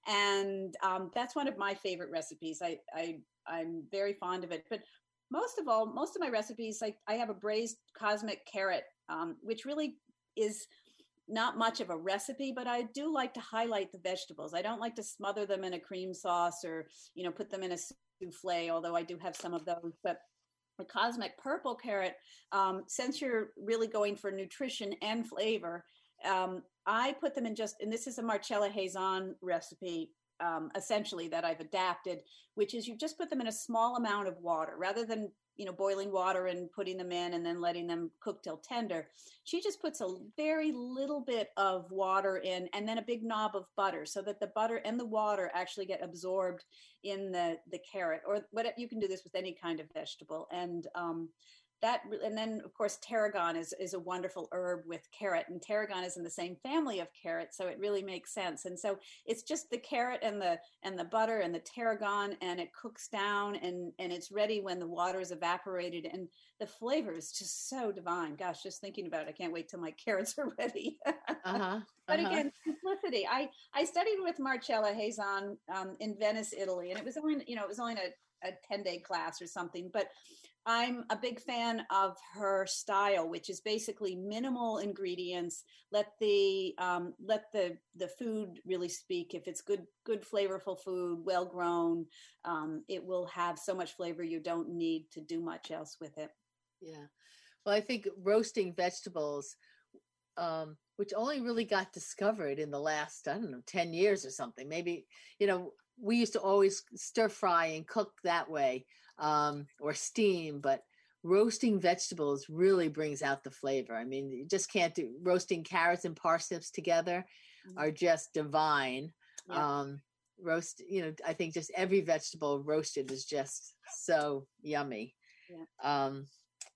and um, that's one of my favorite recipes. I, I I'm very fond of it. But most of all, most of my recipes, like I have a braised cosmic carrot, um, which really is not much of a recipe, but I do like to highlight the vegetables. I don't like to smother them in a cream sauce or, you know, put them in a souffle, although I do have some of those. But the cosmic purple carrot, um, since you're really going for nutrition and flavor, um, I put them in just, and this is a Marcella Hazan recipe, um, essentially that I've adapted, which is you just put them in a small amount of water rather than, you know, boiling water and putting them in and then letting them cook till tender. She just puts a very little bit of water in and then a big knob of butter so that the butter and the water actually get absorbed in the, the carrot, or what you can do this with any kind of vegetable. And, um, that, and then of course, tarragon is, is a wonderful herb with carrot, and tarragon is in the same family of carrot. So it really makes sense. And so it's just the carrot and the, and the butter and the tarragon, and it cooks down and, and it's ready when the water is evaporated, and the flavor is just so divine. Gosh, just thinking about it, I can't wait till my carrots are ready. uh-huh, uh-huh. But again, simplicity. I, I studied with Marcella Hazan um, in Venice, Italy, and it was only, you know, it was only a, a ten day class or something, but I'm a big fan of her style, which is basically minimal ingredients. Let the um, let the the food really speak. If it's good, good flavorful food, well grown, um, it will have so much flavor you don't need to do much else with it.
Yeah, well, I think roasting vegetables, um, which only really got discovered in the last, I don't know, ten years or something. Maybe, you know, we used to always stir fry and cook that way. Um, or steam, but roasting vegetables really brings out the flavor. I mean, you just can't do roasting carrots and parsnips together mm-hmm. are just divine. Yeah. Um, roast, you know, I think just every vegetable roasted is just so yummy. Yeah. Um,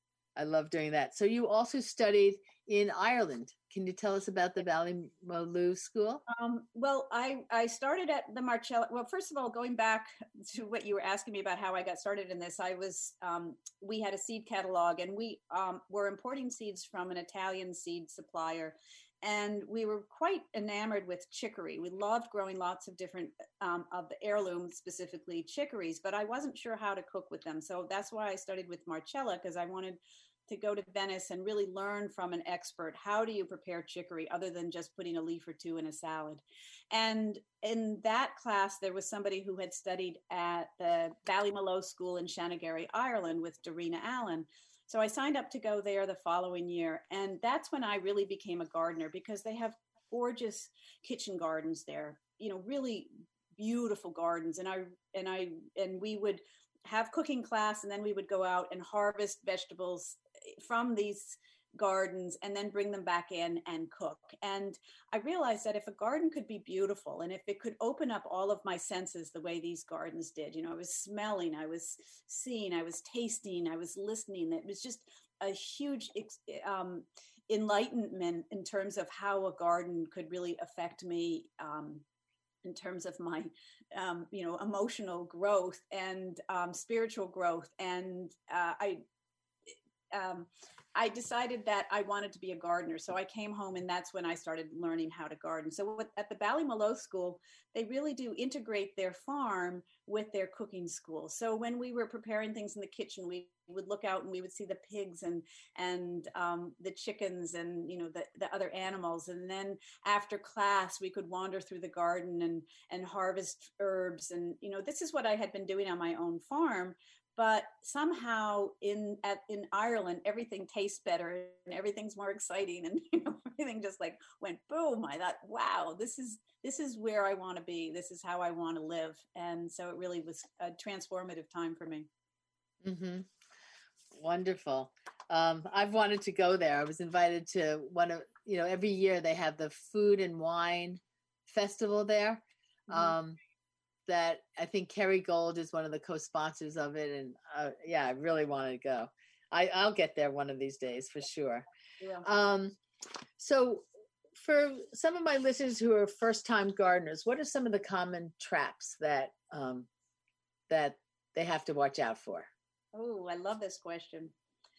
I love doing that. So you also studied in Ireland. Can you tell us about the Ballymaloe School?
Um, well, I, I started at the Marcella. Well, first of all, going back to what you were asking me about how I got started in this, I was, um, we had a seed catalog, and we um, were importing seeds from an Italian seed supplier. and we were quite enamored with chicory. We loved growing lots of different um, of the heirlooms, specifically chicories, but I wasn't sure how to cook with them. So that's why I started with Marcella, because I wanted to go to Venice and really learn from an expert. How do you prepare chicory other than just putting a leaf or two in a salad? And in that class, there was somebody who had studied at the Ballymaloe School in Shanagarry, Ireland with Darina Allen. So I signed up to go there the following year. And that's when I really became a gardener, because they have gorgeous kitchen gardens there, you know, really beautiful gardens. And I, and I, and we would have cooking class, and then we would go out and harvest vegetables from these gardens and then bring them back in and cook. And I realized that if a garden could be beautiful, and if it could open up all of my senses the way these gardens did, you know, I was smelling, I was seeing, I was tasting, I was listening. It was just a huge um, enlightenment in terms of how a garden could really affect me um, in terms of my, um, you know, emotional growth and um, spiritual growth. And uh, I, um, I decided that I wanted to be a gardener. So I came home, and that's when I started learning how to garden. So what, at the Ballymaloe School, they really do integrate their farm with their cooking school. So when we were preparing things in the kitchen, we would look out and we would see the pigs and and um, the chickens and, you know, the, the other animals. And then after class, we could wander through the garden and and harvest herbs. And, you know, this is what I had been doing on my own farm. But somehow in at in Ireland, everything tastes better and everything's more exciting, and, you know, everything just like went boom. I thought, wow, this is this is where I want to be. This is how I want to live. And so it really was a transformative time for me.
Mm-hmm. Wonderful. Um, I've wanted to go there. I was invited to one of, you know, every year they have the food and wine festival there. Mm-hmm. Um, that I think Kerry Gold is one of the co-sponsors of it. And uh, yeah, I really wanted to go. I, I'll get there one of these days for sure. Yeah. Um, so for some of my listeners who are first-time gardeners, what are some of the common traps that um, that they have to watch out for?
Oh, I love this question.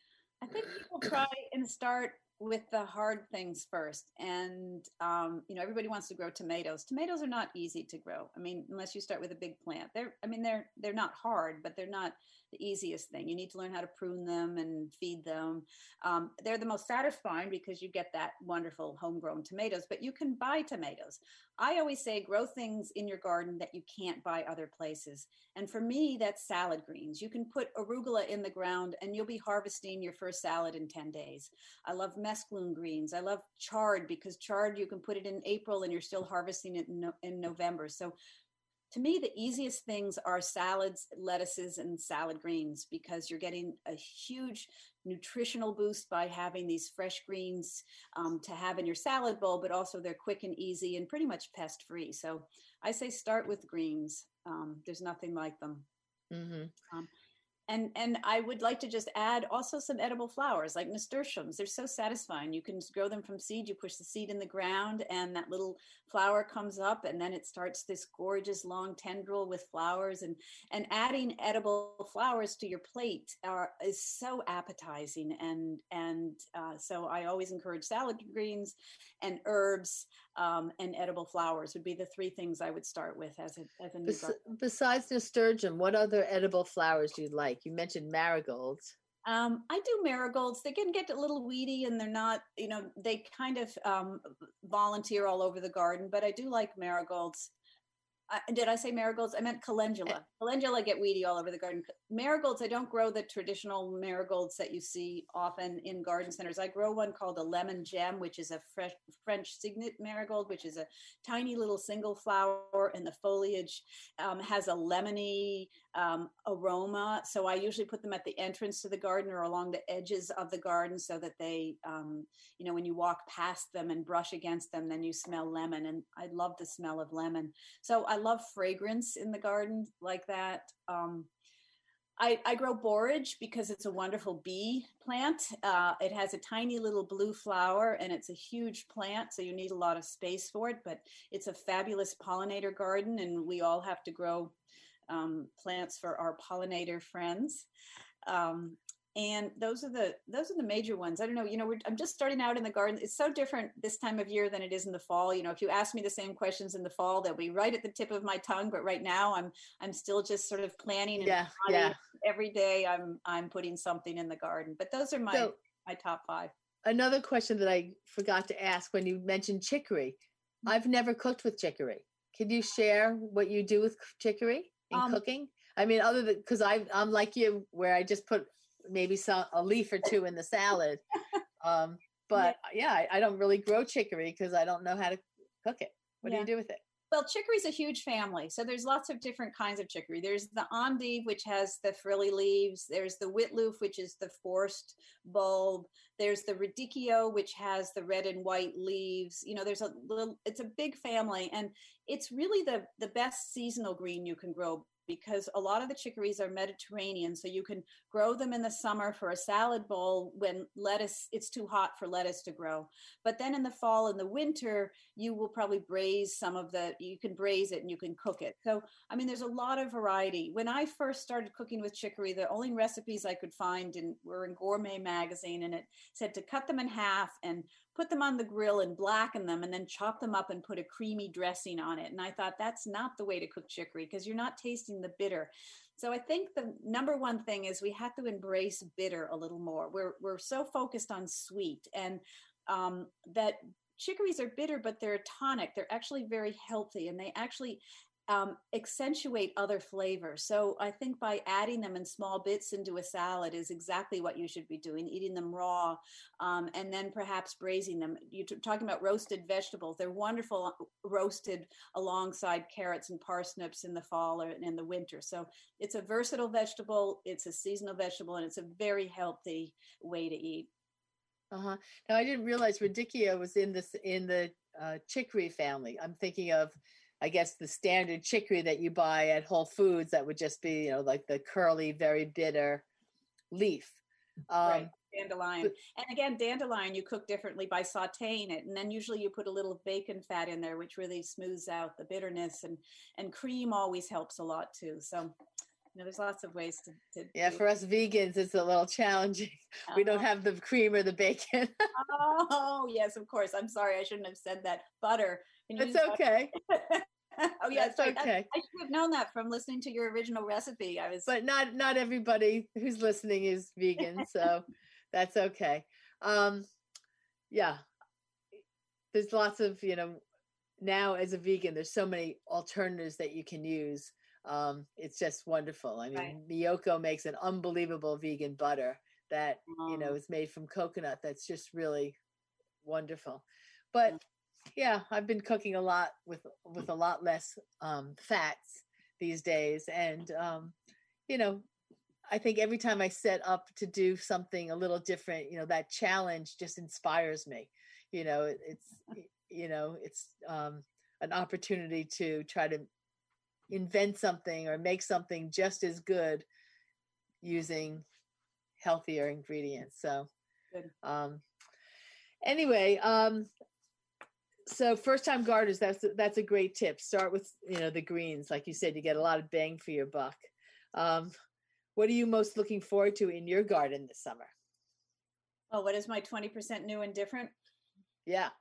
I think people try and start with the hard things first. And, um, you know, everybody wants to grow tomatoes. Tomatoes are not easy to grow. I mean, unless you start with a big plant. They're, I mean, they're, they're not hard, but they're not the easiest thing. You need to learn how to prune them and feed them. Um, they're the most satisfying because you get that wonderful homegrown tomatoes, but you can buy tomatoes. I always say grow things in your garden that you can't buy other places. And for me, that's salad greens. You can put arugula in the ground and you'll be harvesting your first salad in ten days. I love mesclun greens. I love chard, because chard, you can put it in April and you're still harvesting it in, no, in November. So to me, the easiest things are salads, lettuces, and salad greens, because you're getting a huge nutritional boost by having these fresh greens um, to have in your salad bowl, but also they're quick and easy and pretty much pest free. So I say start with greens. Um, there's nothing like them. Mm-hmm. Um, And and I would like to just add also some edible flowers like nasturtiums. They're so satisfying. You can grow them from seed. You push the seed in the ground and that little flower comes up, and then it starts this gorgeous long tendril with flowers. And, and adding edible flowers to your plate are, is so appetizing. And, and uh, so I always encourage salad greens and herbs um, and edible flowers would be the three things I would start with as a, as a new
Bes-
garden.
Besides nasturtium, what other edible flowers do you like? You mentioned marigolds.
Um, I do marigolds. They can get a little weedy and they're not, you know, they kind of um, volunteer all over the garden, but I do like marigolds. Uh, did I say marigolds? I meant calendula. Calendula get weedy all over the garden. Marigolds, I don't grow the traditional marigolds that you see often in garden centers. I grow one called a lemon gem, which is a fresh French signet marigold, which is a tiny little single flower, and the foliage um, has a lemony um, aroma. So I usually put them at the entrance to the garden or along the edges of the garden so that they, um, you know, when you walk past them and brush against them, then you smell lemon. And I love the smell of lemon. So I love fragrance in the garden like that. Um, I, I grow borage because it's a wonderful bee plant. Uh, it has a tiny little blue flower and it's a huge plant, so you need a lot of space for it, but it's a fabulous pollinator garden, and we all have to grow um, plants for our pollinator friends. Um, And those are the those are the major ones. I don't know, you know, we're, I'm just starting out in the garden. It's so different this time of year than it is in the fall. You know, if you ask me the same questions in the fall, they'll be right at the tip of my tongue. But right now, I'm I'm still just sort of planning and
Yeah,
planning.
yeah.
Every day I'm I'm putting something in the garden. But those are my
So
my top five.
another question that I forgot to ask when you mentioned chicory. I've never cooked with chicory. Can you share what you do with chicory in
Um,
cooking? I mean, other than because I I'm like you, where I just put maybe some a leaf or two in the salad. Um,
yeah,
but yeah, I, I don't really grow chicory because I don't know how to cook it. What do
yeah.
you do with it?
Well, chicory's a huge family. So there's lots of different kinds of chicory. There's the endive, which has the frilly leaves. There's the witloof, which is the forced bulb. There's the radicchio, which has the red and white leaves. You know, there's a little, it's a big family. And it's really the, the best seasonal green you can grow, because a lot of the chicories are Mediterranean. So you can grow them in the summer for a salad bowl when lettuce, it's too hot for lettuce to grow. But then in the fall and the winter, you will probably braise some of the, you can braise it and you can cook it. So, I mean, there's a lot of variety. When I first started cooking with chicory, the only recipes I could find in, were in Gourmet magazine, and it said to cut them in half and put them on the grill and blacken them and then chop them up and put a creamy dressing on it. And I thought that's not the way to cook chicory, because you're not tasting the bitter. So I think the number one thing is we have to embrace bitter a little more. We're, we're so focused on sweet, and um, that chicories are bitter, but they're tonic. They're actually very healthy, and they actually um, accentuate other flavors. So I think by adding them in small bits into a salad is exactly what you should be doing, eating them raw, um, and then perhaps braising them. You're talking about roasted vegetables. They're wonderful roasted alongside carrots and parsnips in the fall or in the winter. So it's a versatile vegetable, it's a seasonal vegetable, and it's a very healthy way to eat.
Uh-huh. Now I didn't realize radicchio was in this in the uh, chicory family. I'm thinking of, I guess, the standard chicory that you buy at Whole Foods that would just be, you know, like the curly, very bitter leaf. Um,
Right. Dandelion.
but,
And again, dandelion you cook differently by sauteing it. And then usually you put a little bacon fat in there, which really smooths out the bitterness. And, and cream always helps a lot too. So, you know, there's lots of ways to, to
yeah,
do
for us vegans, it's a little challenging.
it.
We don't
Uh,
have the cream or the bacon.
oh, yes, of course. I'm sorry. I shouldn't have said that. Butter. Can you
It's
use butter?
okay.
Oh, yeah,
That's
sorry. That,
okay.
I should have known that from listening to your original recipe. I was.
But not not everybody who's listening is vegan, so that's okay. Um, yeah, there's lots of, you know, now as a vegan, there's so many alternatives that you can use. Um, it's just wonderful. I
Right.
mean, Miyoko makes an unbelievable vegan butter that, you know,
Oh,
is made from coconut. That's just really wonderful. But yeah, I've been cooking a lot with with a lot less um, fats these days, and um, you know, I think every time I set up to do something a little different, you know, that challenge just inspires me. You know, it, it's you know, it's um, an opportunity to try to invent something or make something just as good using healthier ingredients. So,
good.
um, anyway, um, so first time gardeners, that's that's a great tip. Start with, you know, the greens. Like you said, you get a lot of bang for your buck. Um, what are you most looking forward to in your garden this summer?
Oh, what is my twenty percent new and different?
Yeah.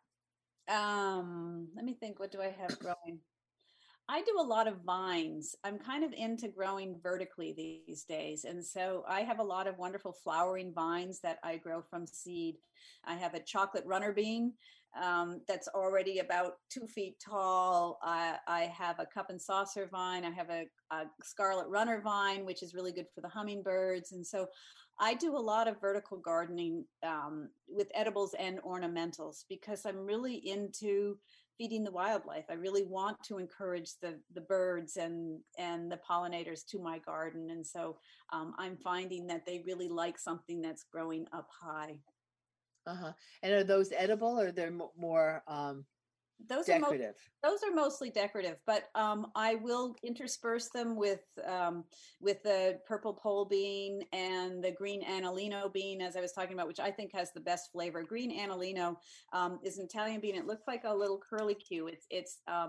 Um, let me think. What do I have growing? I do a lot of vines. I'm kind of into growing vertically these days. And so I have a lot of wonderful flowering vines that I grow from seed. I have a chocolate runner bean um, that's already about two feet tall. I, I have a cup and saucer vine. I have a, a scarlet runner vine, which is really good for the hummingbirds. And so I do a lot of vertical gardening um, with edibles and ornamentals because I'm really into feeding the wildlife. I really want to encourage the the birds and and the pollinators to my garden, and so um, I'm finding that they really like something that's growing up high.
Uh-huh. And are those edible or they're mo- more um,
Those are most
decorative?
those are mostly decorative, but um, I will intersperse them with um, with the purple pole bean and the green anilino bean, as I was talking about, which I think has the best flavor. Green anilino um, is an Italian bean. It looks like a little curly Q. It's it's um,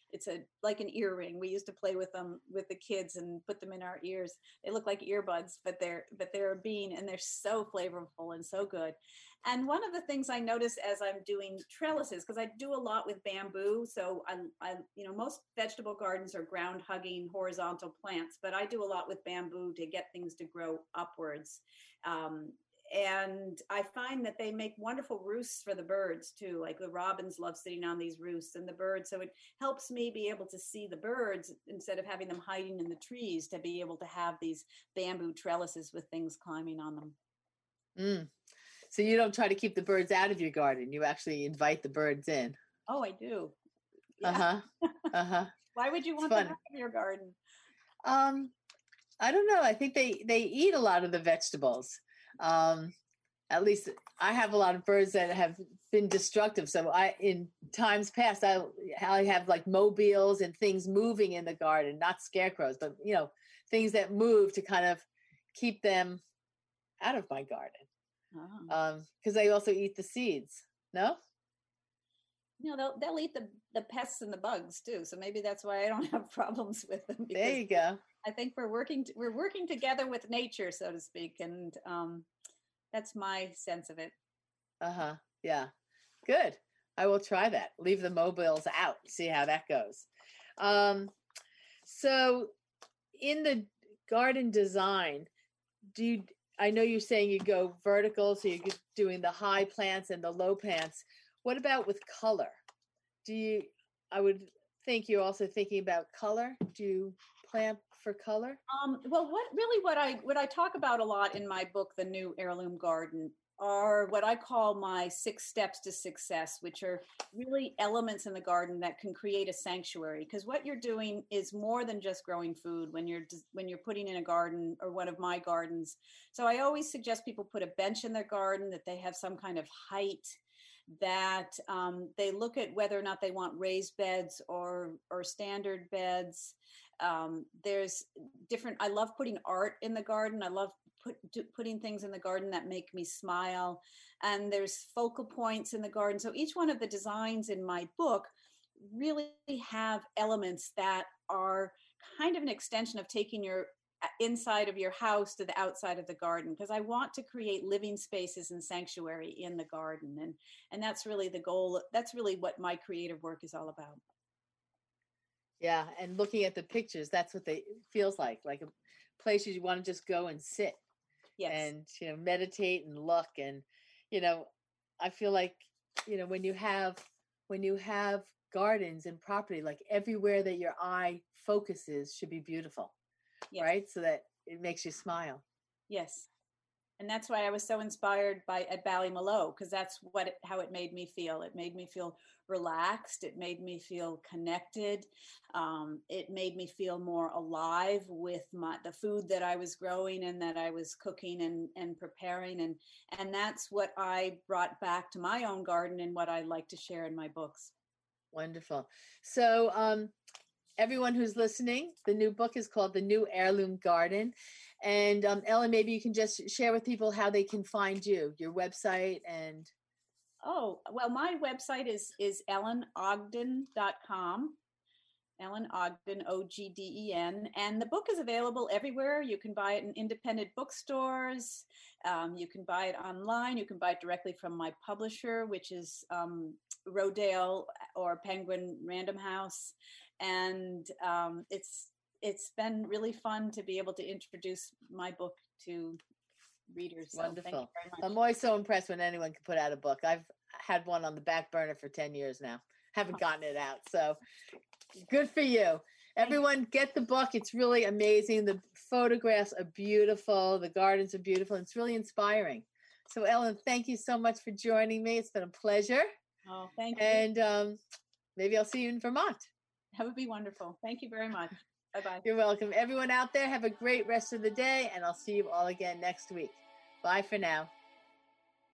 it's a like an earring. We used to play with them with the kids and put them in our ears. They look like earbuds, but they're but they're a bean, and they're so flavorful and so good. And one of the things I notice as I'm doing trellises, because I do a lot with bamboo, so I, I, you know, most vegetable gardens are ground hugging horizontal plants, but I do a lot with bamboo to get things to grow upwards. Um, and I find that they make wonderful roosts for the birds too. Like the robins love sitting on these roosts, and the birds. So it helps me be able to see the birds instead of having them hiding in the trees, to be able to have these bamboo trellises with things climbing on them.
Mm. So you don't try to keep the birds out of your garden. You actually invite the birds in.
Oh, I do.
Yeah. Uh-huh. Uh-huh.
Why would you want them out of your garden?
Um, I don't know. I think they, they eat a lot of the vegetables. Um, at least I have a lot of birds that have been destructive. So I, in times past, I, I have like mobiles and things moving in the garden, not scarecrows, but, you know, things that move to kind of keep them out of my garden. Oh. Um, because they also eat the seeds. No?
No, they'll they'll eat the, the pests and the bugs too. So maybe that's why I don't have problems with them.
There you go.
I think we're working t- we're working together with nature, so to speak, and um, that's my sense of it.
Uh huh. Yeah. Good. I will try that. Leave the mobiles out. See how that goes. Um, so, in the garden design, do you? I know you're saying you go vertical, so you're doing the high plants and the low plants. What about with color? Do you, I would think you're also thinking about color. Do you plant for color?
Um, well, what really what I what I talk about a lot in my book, The New Heirloom Garden, are what I call my six steps to success, which are really elements in the garden that can create a sanctuary. Because what you're doing is more than just growing food when you're when you're putting in a garden or one of my gardens. So I always suggest people put a bench in their garden, that they have some kind of height, that um, they look at whether or not they want raised beds or or standard beds. Um, there's different, I love putting art in the garden. I love put, do, putting things in the garden that make me smile. And there's focal points in the garden. So each one of the designs in my book really have elements that are kind of an extension of taking your inside of your house to the outside of the garden, because I want to create living spaces and sanctuary in the garden. And, and that's really the goal. That's really what my creative work is all about.
Yeah, and looking at the pictures, that's what they feels like, like a place you want to just go and sit. Yes. And, you know, meditate and look. And, you know, I feel like, you know, when you have when you have gardens and property, like everywhere that your eye focuses should be beautiful. Yes. Right? So that it makes you smile.
Yes. And that's why I was so inspired by at Ballymaloe, because that's what it, how it made me feel. It made me feel relaxed. It made me feel connected. Um, it made me feel more alive with my the food that I was growing and that I was cooking and, and preparing. And, and that's what I brought back to my own garden and what I like to share in my books.
Wonderful. So um, everyone who's listening, the new book is called The New Heirloom Garden. And um, Ellen, maybe you can just share with people how they can find you, your website and.
Oh, well, my website is, is ellen ogden dot com. Ellen Ogden, O G D E N. And the book is available everywhere. You can buy it in independent bookstores. Um, you can buy it online. You can buy it directly from my publisher, which is um, Rodale or Penguin Random House. And um, it's it's been really fun to be able to introduce my book to readers. So
wonderful.
Thank you very much.
I'm always so impressed when anyone can put out a book. I've had one on the back burner for ten years now. Haven't gotten it out. So good for you. Everyone get the book. It's really amazing. The photographs are beautiful. The gardens are beautiful. It's really inspiring. So Ellen, thank you so much for joining me. It's been a pleasure.
Oh, thank you.
And um, maybe I'll see you in Vermont.
That would be wonderful. Thank you very much. Bye-bye.
You're welcome. Everyone out there, have a great rest of the day, and I'll see you all again next week. Bye for now.